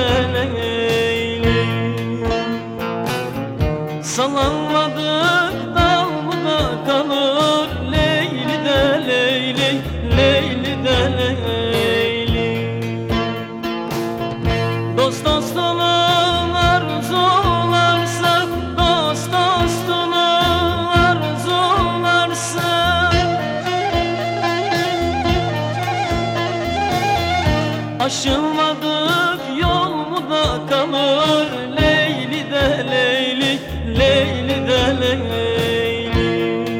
de Leyli. Sallanmadık dal mı da kalır, Leyli de Leyli, Leyli de Leyli. Dost dostunu arzularsa, dost dostunu arzularsa, aşılmadık yol mu da kalır, Leyli de Leyli, Leyli de Leyli.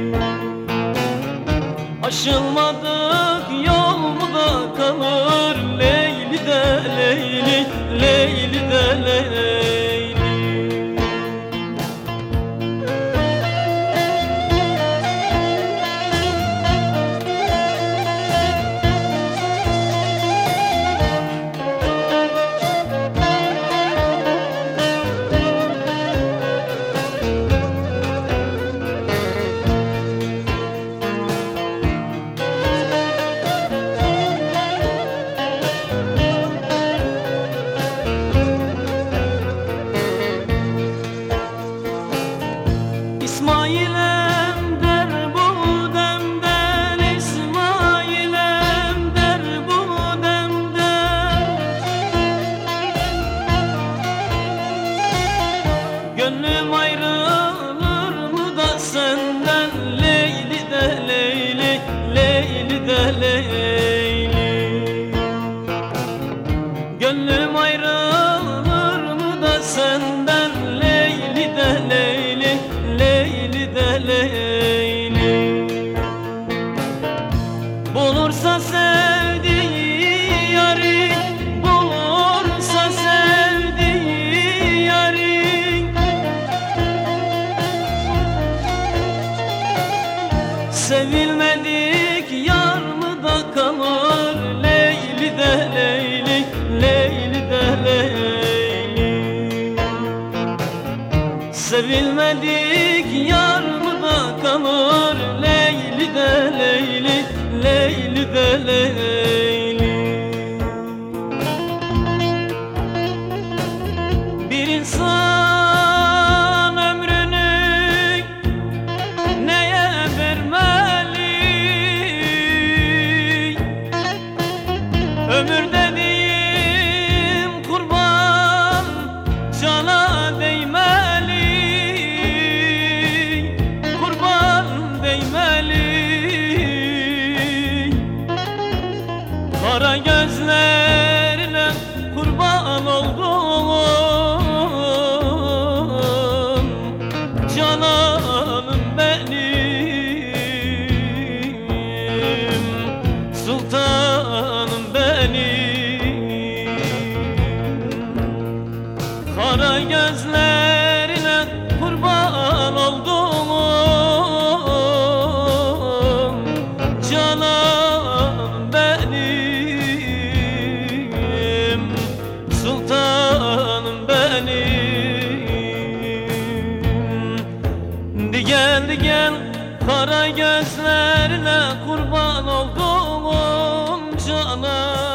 Aşılmadık yol mu da kalır, Leyli de Leyli, Leyli de Leyli. İsmail'em der bu demden, İsmail'em der bu demden. Gönlüm ayrılır mı da senden, Leyli de Leyli, Leyli de Leyli. Gönlüm ayrılır mı da senden, Leyli de Leyli, Leyli de Leyli. Bulursa sevdiği yari, bulursa sevdiği yari, sevilmedik yar mı da kalır, Leyli de Leyli, Leyli de Leyli. Sevilmedik yar mı da kalır, Leyli de Leyli, Leyli de Leyli. Bir insan ömrünü neye vermeli? Ömür dediğim kurban cana değmeli, kurban değmeli. Kara gözlerine kurban oldum, cananım benim, sultanım benim. Kara gözlerine kurban oldum, cananım benim, sultanım benim. Di gel kara gözlerine kurban oldum, cananım.